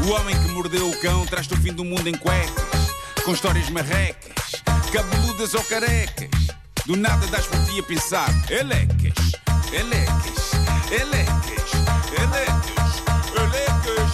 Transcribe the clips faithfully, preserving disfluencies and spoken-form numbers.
O homem que mordeu o cão traz-te o fim do mundo em cuecas, com histórias marrecas, cabeludas ou carecas. Do nada das por ti a pensar. Elecas, elecas, elecas, elecas, elecas.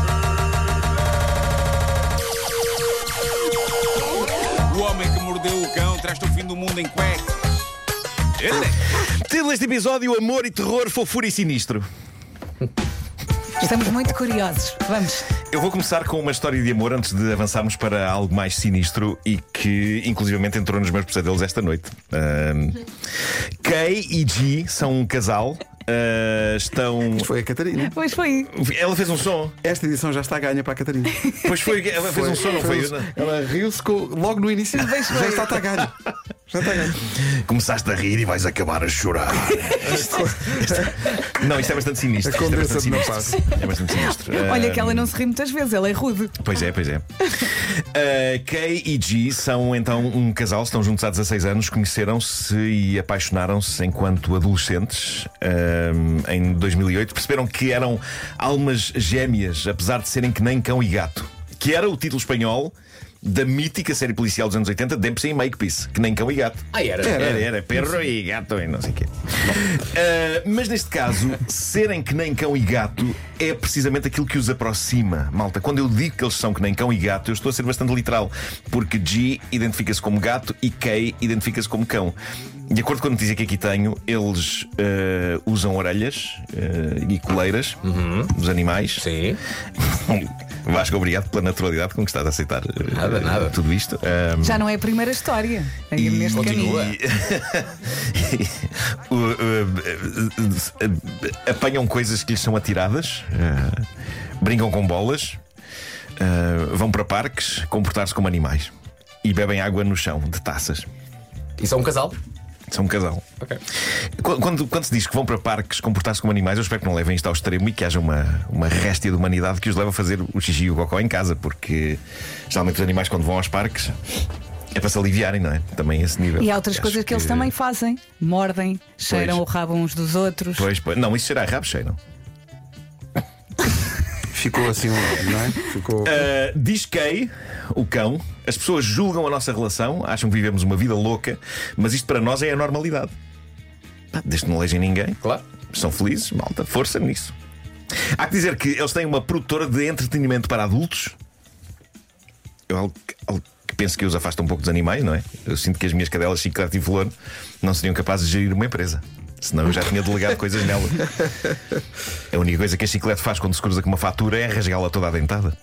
O homem que mordeu o cão traz-te o fim do mundo em cuecas. Elecas. Título deste episódio: Amor e Terror, Fofura e Sinistro. Estamos muito curiosos. Vamos. Eu vou começar com uma história de amor antes de avançarmos para algo mais sinistro e que inclusivamente entrou nos meus pesadelos esta noite. Um, Kay e G são um casal. Uh, estão. Foi a Catarina. Pois foi. Ela fez um som. Esta edição já está a ganha para a Catarina. Pois foi, ela fez um som, não foi? foi ela riu-se com... logo no início. Já está a ganha. Já está a ganha. Começaste a rir e vais acabar a chorar. Não, isto é bastante sinistro. A Isto é bastante condensa não sinistro. É bastante sinistro. Olha Uh, que ela não se ri muitas vezes, ela é rude. Pois é, pois é. Uh, Kay e G são então um casal, estão juntos há dezasseis anos, conheceram-se e apaixonaram-se enquanto adolescentes uh, em dois mil e oito. Perceberam que eram almas gêmeas, apesar de serem que nem cão e gato, que era o título espanhol da mítica série policial dos anos oitenta, Dempsey e Makepeace, que nem cão e gato. Ah, era? Era, era, era perro e gato e não sei o quê. Uh, mas neste caso, serem que nem cão e gato é precisamente aquilo que os aproxima, malta. Quando eu digo que eles são que nem cão e gato, eu estou a ser bastante literal, porque G identifica-se como gato e Kay identifica-se como cão. De acordo com a notícia que aqui tenho, eles uh, usam orelhas uh, e coleiras uhum. dos animais. Sim. Vasco, obrigado pela naturalidade com que estás a aceitar uh, nada, nada. tudo isto. Um, Já não é a primeira história. É e, neste continua. caminho. E, uh, uh, uh, uh, apanham coisas que lhes são atiradas, uh, brincam com bolas, uh, vão para parques comportar-se como animais e bebem água no chão de taças. E são um casal? São um casal. Okay. Quando, quando se diz que vão para parques comportar-se como animais, eu espero que não levem isto ao extremo e que haja uma, uma réstia de humanidade que os leve a fazer o xixi e o cocó em casa, porque geralmente os animais, quando vão aos parques, é para se aliviarem, não é? Também esse nível. E há outras Acho coisas que, que eles também fazem. Mordem, cheiram Pois. o rabo uns dos outros. Pois, pois. Não, isso será rabo cheio, não? Ficou assim, não é? Ficou. Uh, diz Kay, o cão, as pessoas julgam a nossa relação, acham que vivemos uma vida louca, mas isto para nós é a normalidade. Pá, desde que não leijem ninguém, Claro. são felizes, malta, força nisso. Há que dizer que eles têm uma produtora de entretenimento para adultos. Eu algo, algo que penso que os afasta um pouco dos animais, não é? Eu sinto que as minhas cadelas Chiclete e Flor não seriam capazes de gerir uma empresa. Senão eu já tinha delegado coisas nela. A única coisa que a Chiclete faz quando se cruza com uma fatura é rasgá-la toda à dentada.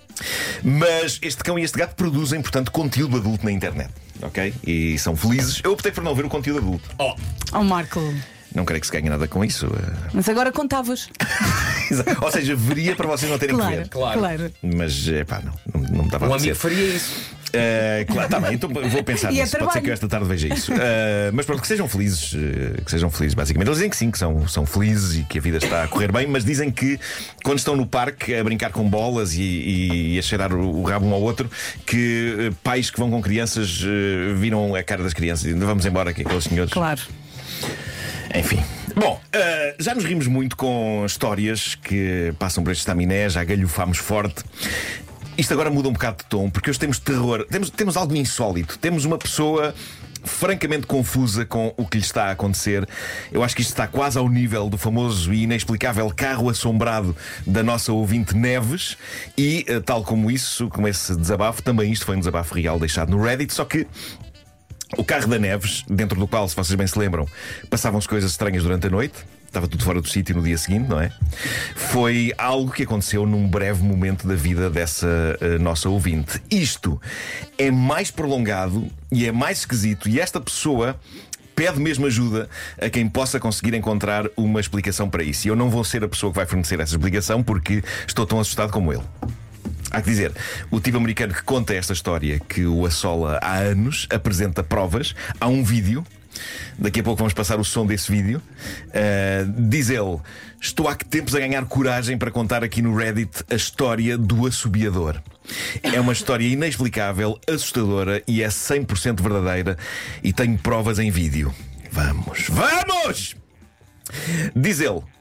Mas este cão e este gato produzem, portanto, conteúdo adulto na internet, ok? E são felizes. Eu optei por não ver o conteúdo adulto. Oh, Oh, Marco. Não creio que se ganhe nada com isso. Mas agora contavas. Ou seja, veria para vocês não terem Claro, que ver. Claro. claro. Mas, é pá, não, não, não me estava a um apetecer. amigo faria isso. Uh, claro, tá bem, então vou pensar E é nisso. Pode ser trabalho. que eu esta tarde veja isso. Uh, mas pronto, que sejam felizes, uh, que sejam felizes, basicamente. Eles dizem que sim, que são, são felizes e que a vida está a correr bem, mas dizem que quando estão no parque a brincar com bolas e, e, e a cheirar o, o rabo um ao outro, que uh, pais que vão com crianças uh, viram a cara das crianças e dizem, vamos embora aqui, aqueles senhores. Claro. Enfim. Bom, uh, já nos rimos muito com histórias que passam por este estaminé, já galhofámos forte. Isto agora muda um bocado de tom, porque hoje temos terror, temos, temos algo insólito. Temos uma pessoa francamente confusa com o que lhe está a acontecer. Eu acho que isto está quase ao nível do famoso e inexplicável carro assombrado da nossa ouvinte Neves. E, uh, tal como isso, como esse desabafo, também isto foi um desabafo real deixado no Reddit, só que o carro da Neves, dentro do qual, se vocês bem se lembram, passavam-se coisas estranhas durante a noite, estava tudo fora do sítio no dia seguinte, não é? Foi algo que aconteceu num breve momento da vida dessa uh, nossa ouvinte. Isto é mais prolongado e é mais esquisito, e esta pessoa pede mesmo ajuda a quem possa conseguir encontrar uma explicação para isso. E eu não vou ser a pessoa que vai fornecer essa explicação, porque estou tão assustado como ele. Há que dizer, o tipo americano que conta esta história, que o assola há anos, apresenta provas. Há um vídeo, daqui a pouco vamos passar o som desse vídeo. uh, Diz ele: estou há que tempos a ganhar coragem para contar aqui no Reddit a história do assobiador. É uma história inexplicável, assustadora e é cem por cento verdadeira. E tenho provas em vídeo. Vamos, vamos! Diz ele: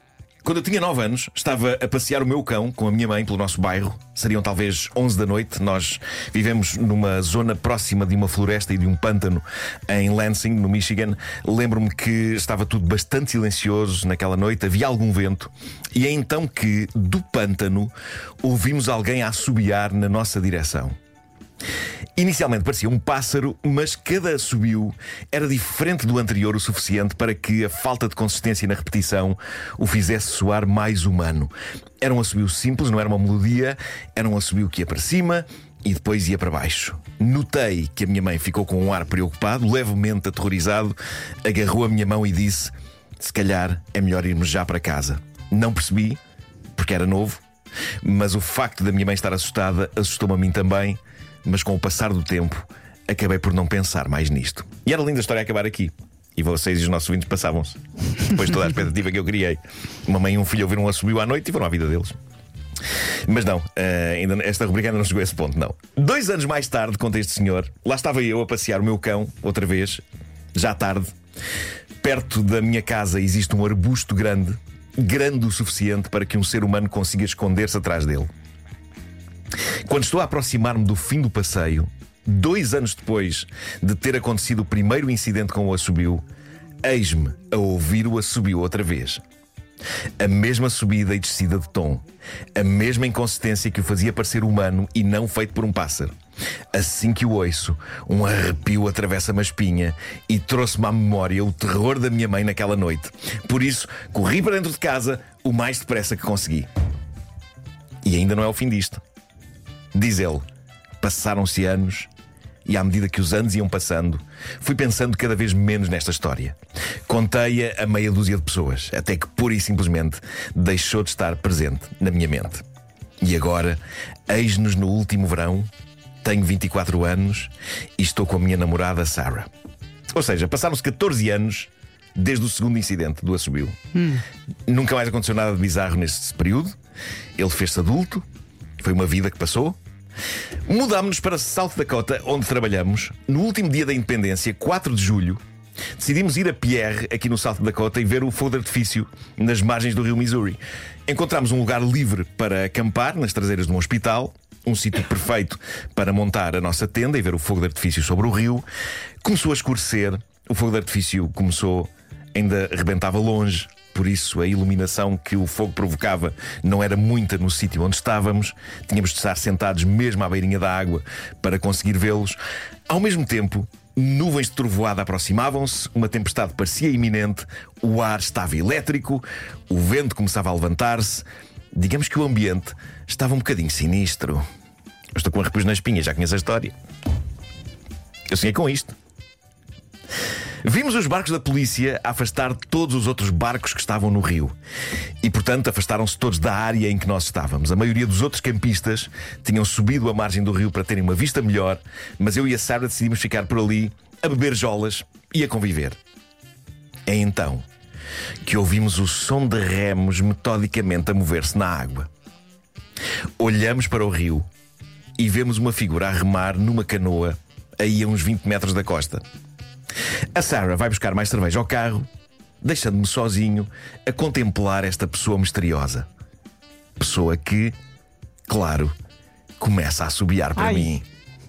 Quando eu tinha nove anos, estava a passear o meu cão com a minha mãe pelo nosso bairro. Seriam talvez onze da noite. Nós vivemos numa zona próxima de uma floresta e de um pântano em Lansing, no Michigan. Lembro-me que estava tudo bastante silencioso naquela noite, havia algum vento. E é então que, do pântano, ouvimos alguém a assobiar na nossa direção. Inicialmente parecia um pássaro, mas cada assobio era diferente do anterior o suficiente para que a falta de consistência na repetição o fizesse soar mais humano. Era um assobio simples, não era uma melodia, era um assobio que ia para cima e depois ia para baixo. Notei que a minha mãe ficou com um ar preocupado, levemente aterrorizado, agarrou a minha mão e disse: se calhar é melhor irmos já para casa. Não percebi, porque era novo, mas o facto da minha mãe estar assustada assustou-me a mim também. Mas com o passar do tempo acabei por não pensar mais nisto. E era linda a história a acabar aqui. E vocês e os nossos ouvintes passavam-se. Depois de toda a expectativa que eu criei. Uma mãe e um filho ouviram um assobio à noite e foram à vida deles. Mas não, uh, ainda, esta rubrica ainda não chegou a esse ponto, não. Dois anos mais tarde, conta este senhor, lá estava eu a passear o meu cão, outra vez, já tarde. Perto da minha casa existe um arbusto grande, grande o suficiente para que um ser humano consiga esconder-se atrás dele. Quando estou a aproximar-me do fim do passeio, dois anos depois de ter acontecido o primeiro incidente com o assobio, eis-me a ouvir o assobio outra vez. A mesma subida e descida de tom, a mesma inconsistência que o fazia parecer humano e não feito por um pássaro. Assim que o ouço, um arrepio atravessa-me a espinha e trouxe-me à memória o terror da minha mãe naquela noite. Por isso, corri para dentro de casa o mais depressa que consegui. E ainda não é o fim disto. Diz ele, passaram-se anos e à medida que os anos iam passando, fui pensando cada vez menos nesta história. Contei-a a meia dúzia de pessoas, até que pura e simplesmente deixou de estar presente na minha mente. E agora, eis-nos no último verão, tenho vinte e quatro anos e estou com a minha namorada Sarah. Ou seja, passaram-se catorze anos desde o segundo incidente do assobio. Hum. Nunca mais aconteceu nada de bizarro neste período. Ele fez-se adulto, foi uma vida que passou. Mudámos-nos para South Dakota, onde trabalhamos. No último dia da independência, quatro de julho, decidimos ir a Pierre, aqui no South Dakota, e ver o fogo de artifício nas margens do rio Missouri. Encontramos um lugar livre para acampar, nas traseiras de um hospital. Um sítio perfeito para montar a nossa tenda e ver o fogo de artifício sobre o rio. Começou a escurecer, o fogo de artifício começou, ainda rebentava longe. Por isso a iluminação que o fogo provocava não era muita no sítio onde estávamos. Tínhamos de estar sentados mesmo à beirinha da água para conseguir vê-los. Ao mesmo tempo, nuvens de trovoada aproximavam-se, uma tempestade parecia iminente, o ar estava elétrico, o vento começava a levantar-se. Digamos que o ambiente estava um bocadinho sinistro. Eu estou com arrepios na espinha, já conheço a história. Eu sonhei com isto. Vimos os barcos da polícia afastar todos os outros barcos que estavam no rio. E, portanto, afastaram-se todos da área em que nós estávamos. A maioria dos outros campistas tinham subido a margem do rio para terem uma vista melhor, mas eu e a Sarah decidimos ficar por ali, a beber jolas e a conviver. É então que ouvimos o som de remos metodicamente a mover-se na água. Olhamos para o rio e vemos uma figura a remar numa canoa aí a uns vinte metros da costa. A Sarah vai buscar mais cerveja ao carro, deixando-me sozinho a contemplar esta pessoa misteriosa. Pessoa que, claro, começa a assobiar para Ai. mim.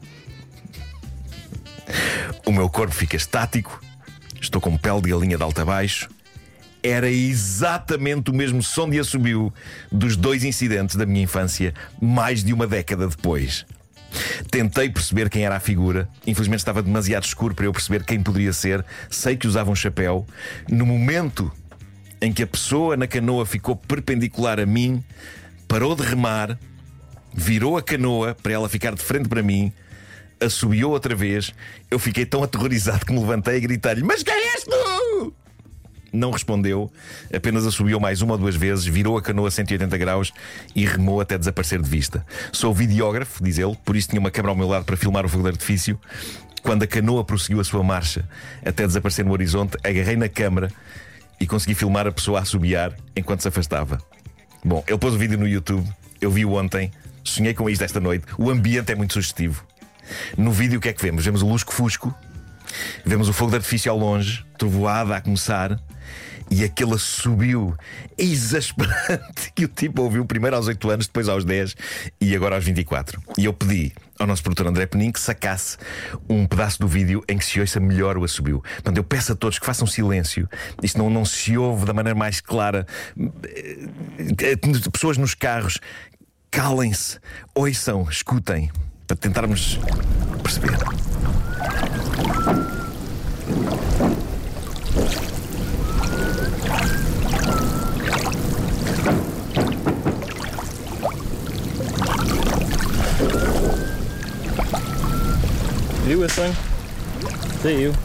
O meu corpo fica estático, estou com pele de galinha de alto a baixo. Era exatamente o mesmo som de assobio dos dois incidentes da minha infância, mais de uma década depois. Tentei perceber quem era a figura. Infelizmente estava demasiado escuro para eu perceber quem poderia ser. Sei que usava um chapéu. No momento em que a pessoa na canoa ficou perpendicular a mim, parou de remar, virou a canoa para ela ficar de frente para mim, assobiou outra vez. Eu fiquei tão aterrorizado que me levantei a gritar-lhe: mas quem és tu? Não respondeu, apenas assobiou mais uma ou duas vezes, virou a canoa a cento e oitenta graus e remou até desaparecer de vista. Sou videógrafo, diz ele, por isso tinha uma câmera ao meu lado para filmar o fogo de artifício. Quando a canoa prosseguiu a sua marcha até desaparecer no horizonte, agarrei na câmera e consegui filmar a pessoa a assobiar enquanto se afastava. Bom, ele pôs o vídeo no YouTube, eu vi-o ontem, sonhei com isto esta noite. O ambiente é muito sugestivo. No vídeo o que é que vemos? Vemos o lusco-fusco, vemos o fogo de artifício ao longe, trovoada a começar, E aquele subiu exasperante que o tipo ouviu primeiro aos oito anos, depois aos dez e agora aos vinte e quatro. E eu pedi ao nosso produtor André Penin que sacasse um pedaço do vídeo em que se ouça melhor o assobio. Portanto, eu peço a todos que façam silêncio. Isto não, não se ouve da maneira mais clara. Pessoas nos carros, calem-se, ouçam, escutem, para tentarmos perceber. You whistling? See you.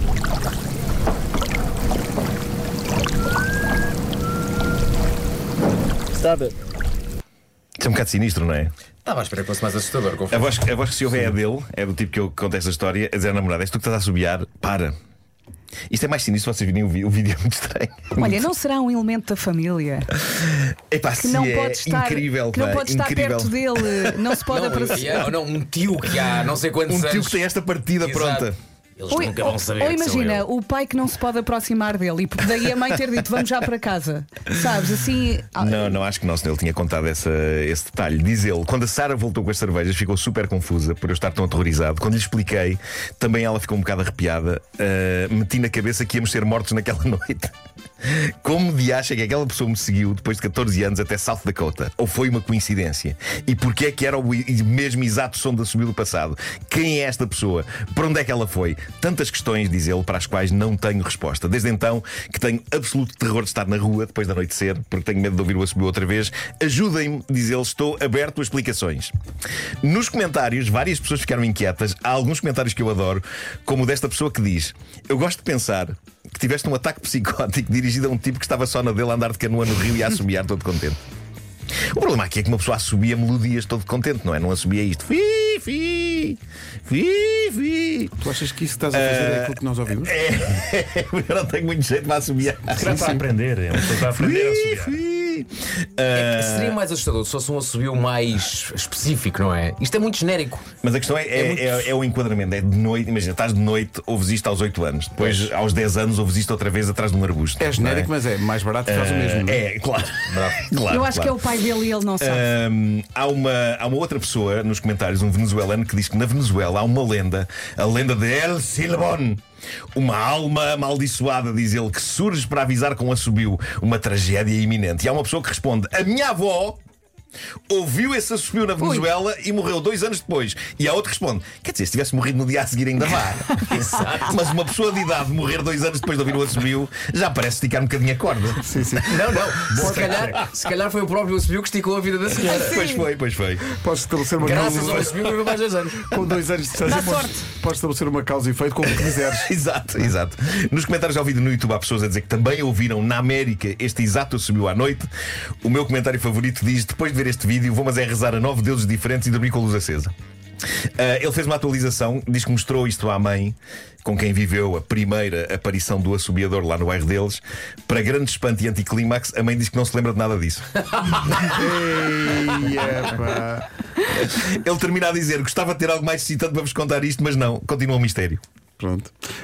Stop it. Isso é um bocado sinistro, não é? Estava à espera que fosse mais assustador. A Confio. voz, a voz que se ouve é a dele, é do tipo que eu conto esta história, a dizer à namorada: és tu que estás a assobiar, para. Isto é mais sinistro, vocês virem o vídeo, o vídeo é muito estranho. Olha, não será um elemento da família Epá, que se não é pode estar, incrível, que não pá, pode estar incrível. perto dele, não se pode Não, aproximar. e- ou não, um tio que há não sei quantos Um anos. tio que tem esta partida Exato. pronta. Eles Ou, nunca ou- vão saber. ou que sou imagina, eu. o pai que não se pode aproximar dele e daí a mãe ter dito vamos já para casa. Sabes, assim. Não, não, acho que não, senão ele tinha contado essa, esse detalhe. Diz ele: quando a Sara voltou com as cervejas, ficou super confusa por eu estar tão aterrorizado. Quando lhe expliquei, também ela ficou um bocado arrepiada. Uh, meti na cabeça que íamos ser mortos naquela noite. Como de acha que aquela pessoa me seguiu depois de catorze anos até South Dakota? Ou foi uma coincidência? E porquê é que era o mesmo exato som da subida do passado? Quem é esta pessoa? Para onde é que ela foi? Tantas questões, diz ele, para as quais não tenho resposta. Desde então que tenho absoluto terror de estar na rua depois de anoitecer, porque tenho medo de ouvir o assobio outra vez. Ajudem-me, diz ele, estou aberto a explicações. Nos comentários, várias pessoas ficaram inquietas. Há alguns comentários que eu adoro, como o desta pessoa que diz: eu gosto de pensar que tiveste um ataque psicótico dirigido a um tipo que estava só na dele a andar de canoa no rio e a assobiar todo contente. O problema aqui é que uma pessoa assobia melodias todo contente, não é? Não assobia isto. Fi, fi, fi, fi. Tu achas que isso que estás a fazer é aquilo que nós ouvimos? É, eu não tenho muito jeito para assobiar. Será para aprender? É uma pessoa para aprender a Fi, subir. fi. É Ah, que seria mais assustador se fosse um assobio mais específico, não é? Isto é muito genérico. Mas a questão é, é, muito- é- é o enquadramento. É de noite, imagina, estás de noite, ouves isto aos oito anos. Depois, aos dez anos, ouves isto outra vez atrás de um arbusto. É genérico, não mas é mais barato e faz o mesmo. não é? É, claro. Claro, Eu acho claro. que é o pai dele e ele não sabe. Hum, há, uma, há uma outra pessoa nos comentários, um venezuelano, que diz que na Venezuela há uma lenda, a lenda de El Silbón. Uma alma amaldiçoada, diz ele, que surge para avisar com assobio uma tragédia iminente. E há uma pessoa que responde: a minha avó ouviu esse assobio na Venezuela e morreu dois anos depois. E a outra responde: quer dizer, se tivesse morrido no dia a seguir ainda vá. Mas uma pessoa de idade morrer dois anos depois de ouvir o assobio já parece esticar um bocadinho a corda. Sim, sim. Não, não. Se calhar, se calhar foi o próprio assobio que esticou a vida da senhora. Pois foi, pois foi. Podes estabelecer uma causa Graças ao e assobio, viveu mais dois anos. efeito. Com dois anos de distância, Dá podes, sorte. podes estabelecer uma causa e efeito como quiseres. Exato, exato. Nos comentários ao vídeo no YouTube há pessoas a dizer que também ouviram na América este exato assobio à noite. O meu comentário favorito diz: depois de ver este vídeo, vou mas é rezar a nove deuses diferentes e dormir com a luz acesa. Uh, ele fez uma atualização, diz que mostrou isto à mãe, com quem viveu a primeira aparição do assobiador lá no bairro deles. Para grande espanto e anticlímax, a mãe diz que não se lembra de nada disso. Ei, epá. Ele termina a dizer: gostava de ter algo mais excitante para vos contar isto, mas não, continua um mistério. Pronto.